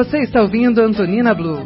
Você está ouvindo Antonina Blues.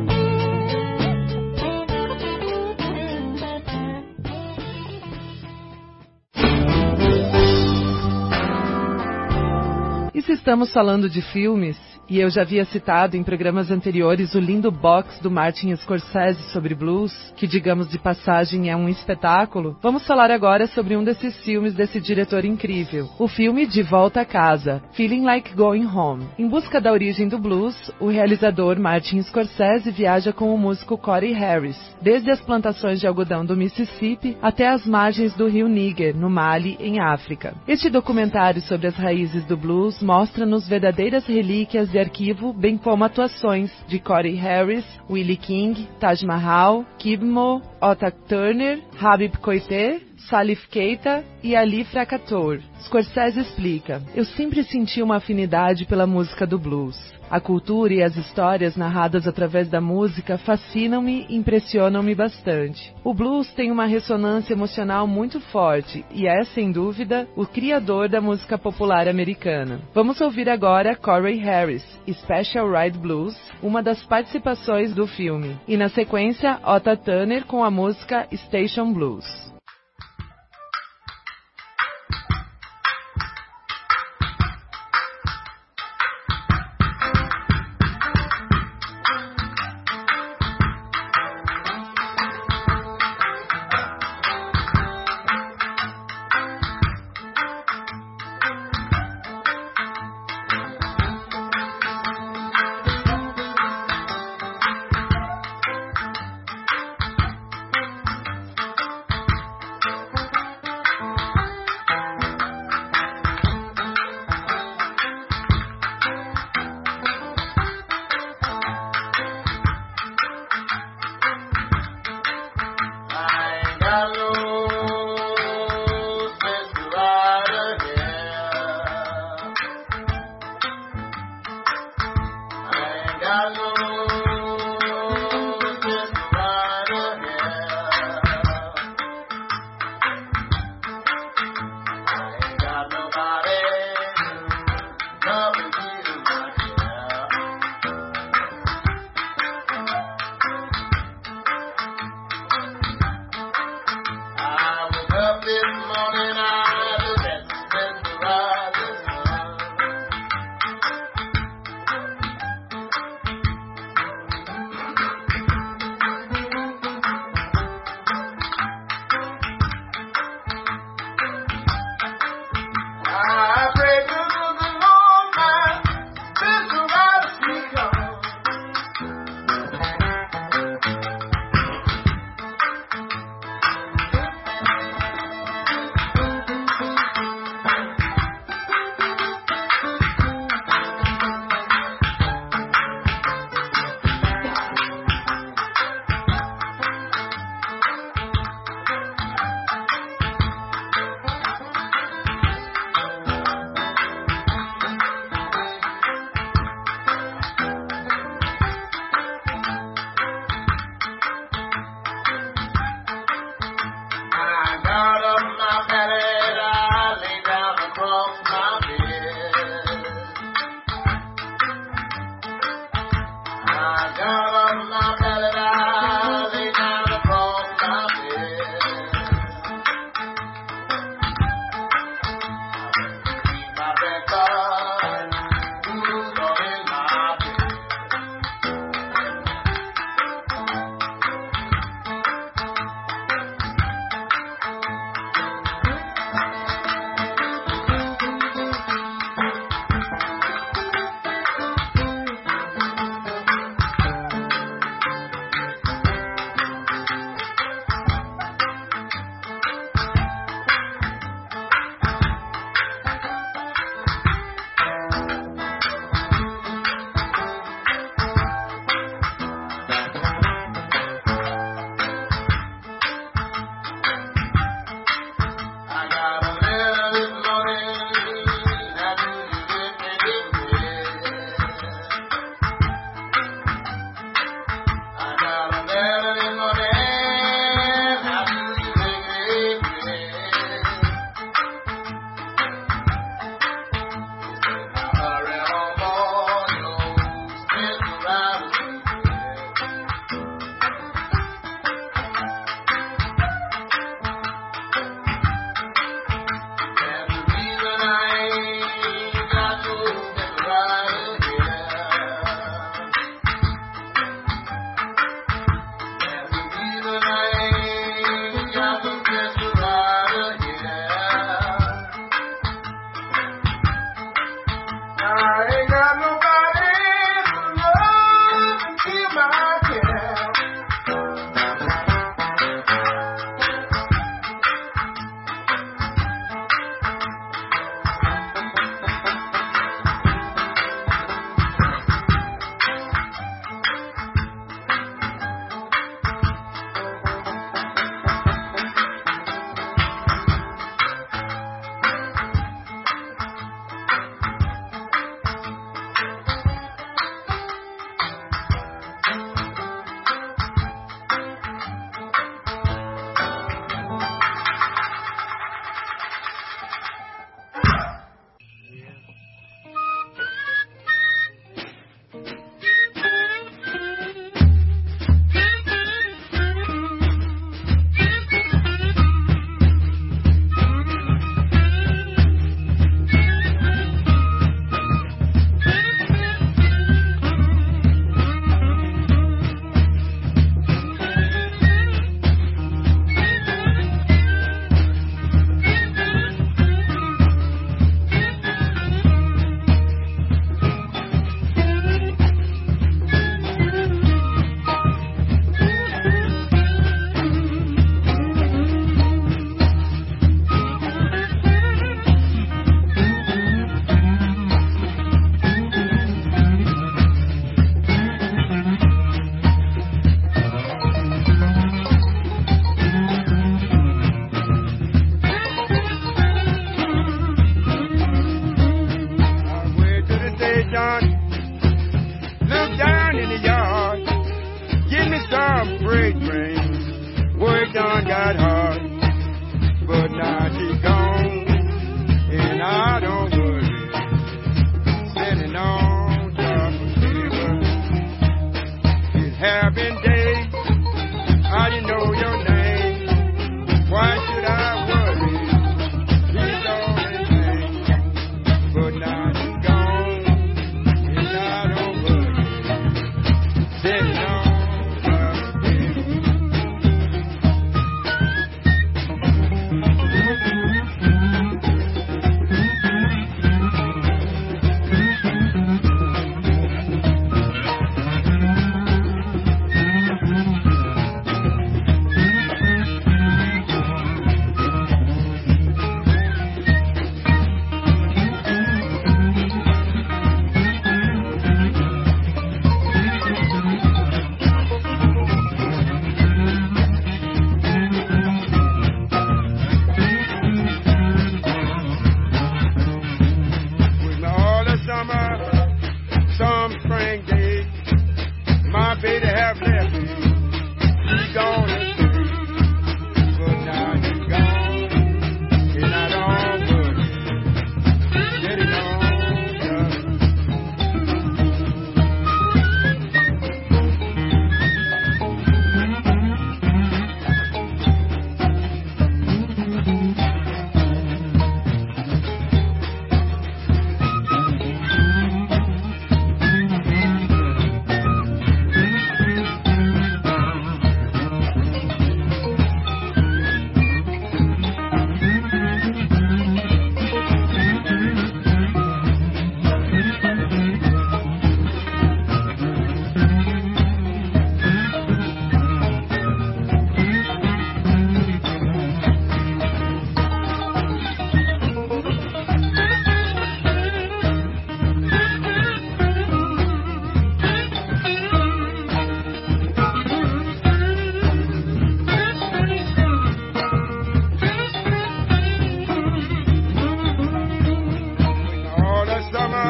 E se estamos falando de filmes, e eu já havia citado em programas anteriores o lindo box do Martin Scorsese sobre blues, que digamos de passagem é um espetáculo, vamos falar agora sobre um desses filmes desse diretor incrível, o filme De Volta a Casa, Feeling Like Going Home. Em busca da origem do blues, o realizador Martin Scorsese viaja com o músico Corey Harris, desde as plantações de algodão do Mississippi até as margens do rio Níger, no Mali, em África. Este documentário sobre as raízes do blues mostra-nos verdadeiras relíquias de arquivo, bem como atuações de Corey Harris, Willie King, Taj Mahal, Kid Mo, Ota Turner, Habib Koité, Salif Keita e Ali Frakator. Scorsese explica: eu sempre senti uma afinidade pela música do blues. A cultura e as histórias narradas através da música fascinam-me e impressionam-me bastante. O blues tem uma ressonância emocional muito forte e é, sem dúvida, o criador da música popular americana. Vamos ouvir agora Corey Harris, Special Ride Blues, uma das participações do filme, e na sequência Ota Turner com a música Station Blues.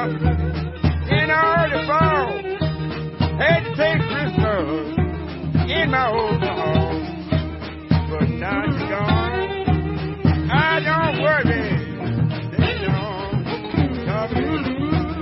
in early fall. Had to take Christmas in my old home, but now she's gone. I don't worry, they don't talk to me.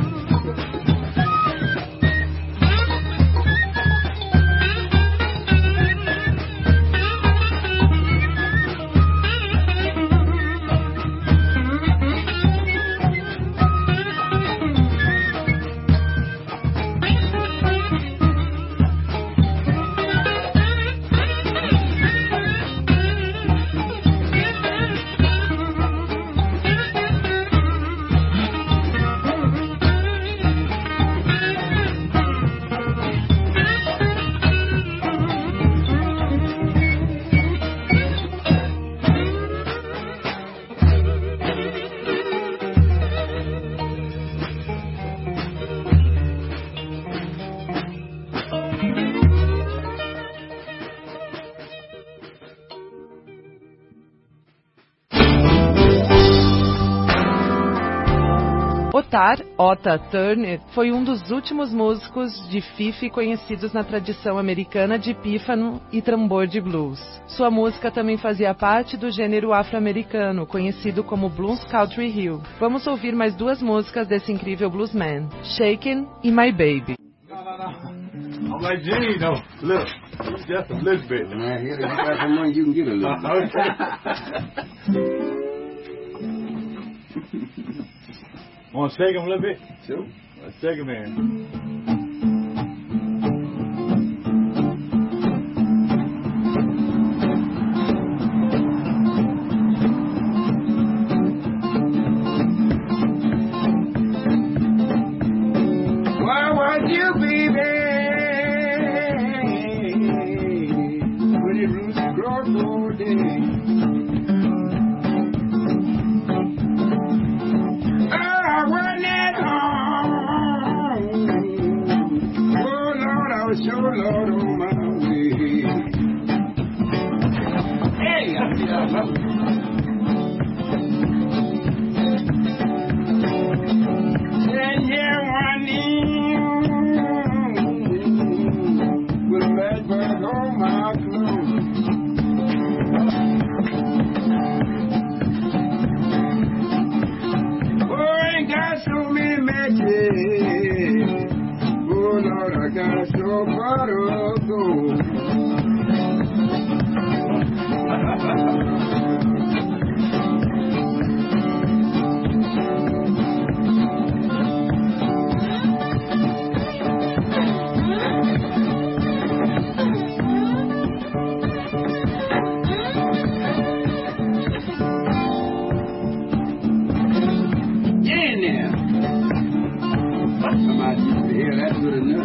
Otta Turner foi um dos últimos músicos de fife conhecidos na tradição americana de pífano e tambor de blues. Sua música também fazia parte do gênero afro-americano, conhecido como Blues Country Hill. Vamos ouvir mais duas músicas desse incrível bluesman, Shakin' e My Baby. I'm like, Gene, no, look, just a little bit. Man, here, you got some money, you can get a little bit. Want to shake him a little bit? Sure. Let's shake him in. Why was you, baby, when it roots across all day? So Lord on my way. Hey, I love it. And yeah, one with a bad bug on my clothes. Oh, I ain't got so many matches. Oh Lord, I got so far to go. Yeah, now. Somebody used to hear that good enough.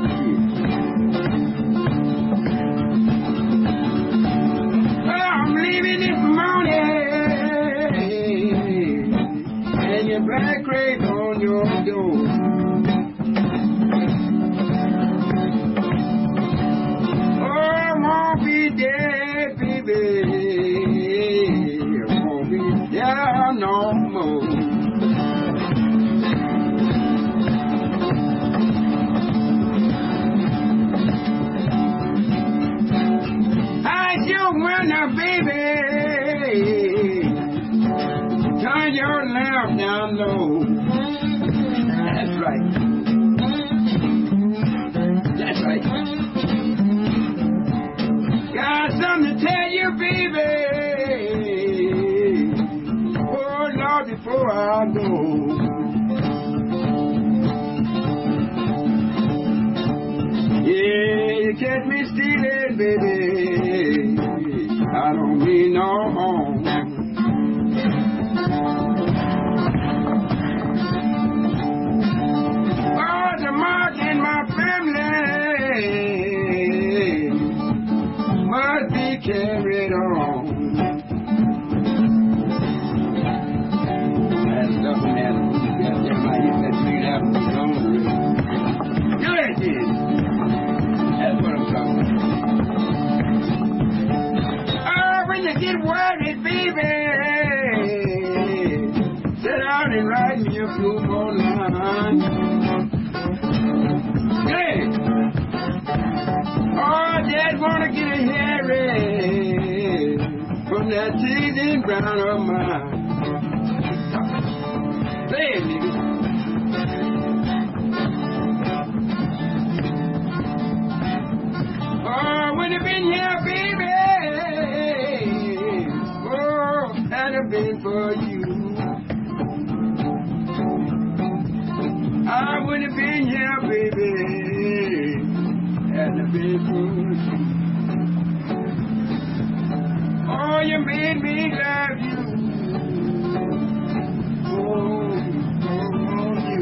Black crape on your door. Oh, I won't be dead, baby. I won't be down no more. I just wanna, baby, turn your lamp down low. That's right. That's right. Got something to tell you, baby. Oh, Lord, before I go. Yeah, you catch me stealing, baby. I don't mean no harm. Must be carried on. That's nothing that I hit that street out in the zone. Do that, kid. That's what I'm talking about. Oh, when you get worried, baby, sit down and write me a blue line. from that teasing ground of mine. Play it, nigga. Oh, when you been here, baby. Oh, had it been for you, I would have been here, baby. Had it been for you. Oh, you made me love you. Oh, you.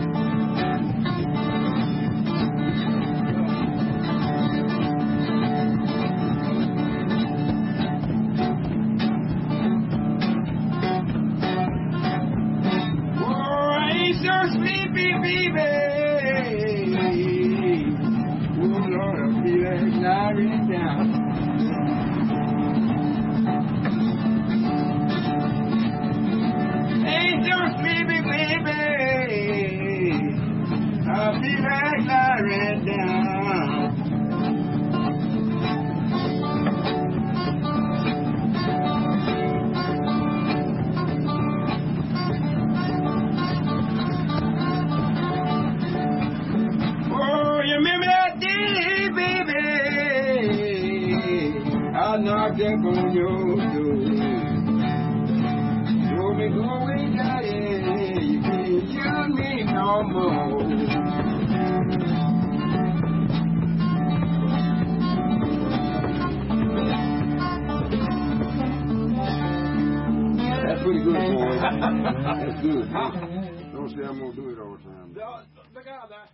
Oh, I ain't so sleepy, baby. Oh, Lord, I feel like lying down. Baby, baby, I'll be like lying down. Oh, you remember that day, baby? I knocked up on your door. Told me go away, daddy. You can't use me no more. That's pretty good, boy. That's good. Don't say I'm gonna do it all the time. Look out there.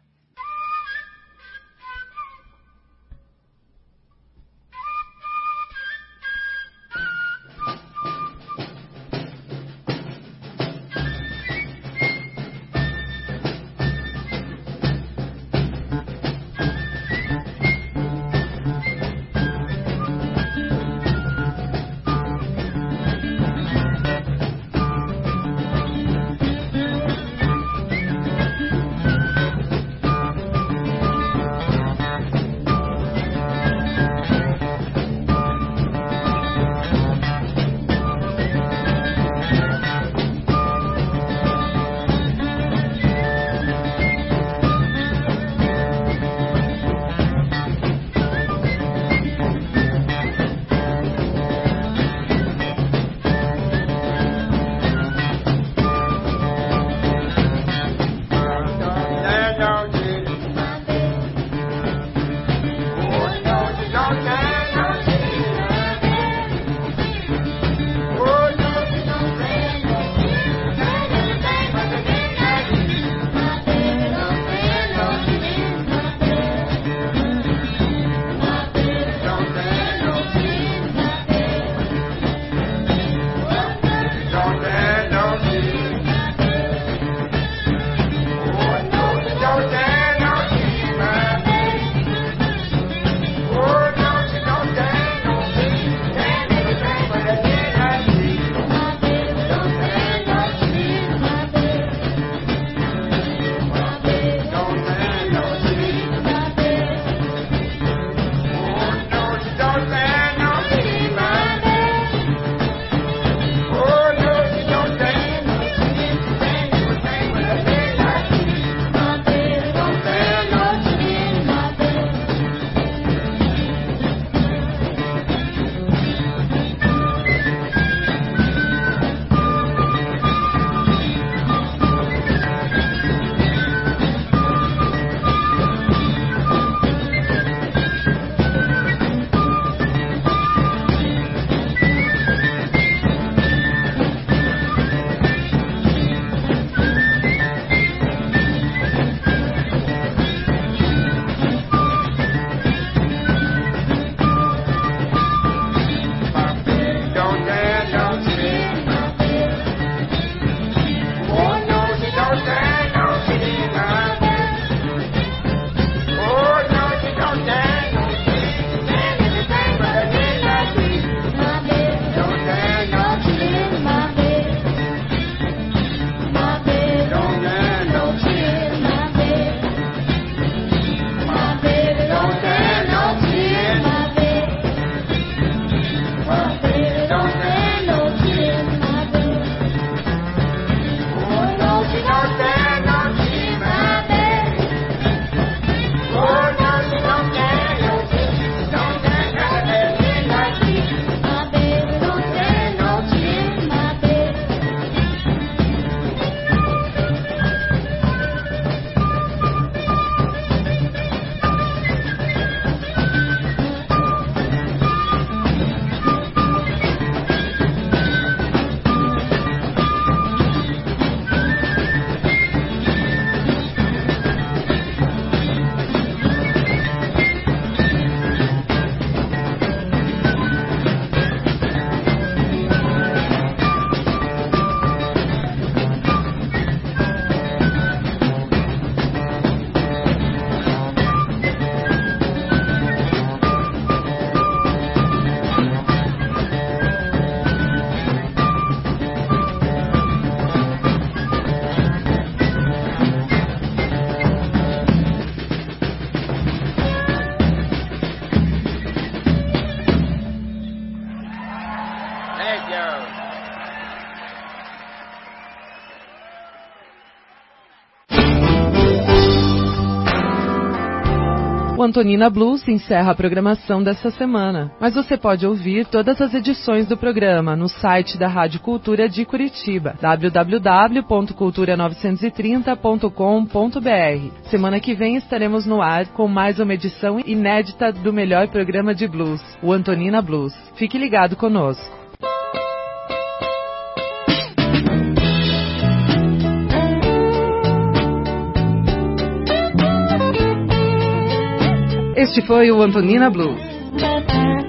O Antonina Blues encerra a programação dessa semana, mas você pode ouvir todas as edições do programa no site da Rádio Cultura de Curitiba, www.cultura930.com.br. Semana que vem estaremos no ar com mais uma edição inédita do melhor programa de blues, o Antonina Blues. Fique ligado conosco. Este foi o Antonina Blues.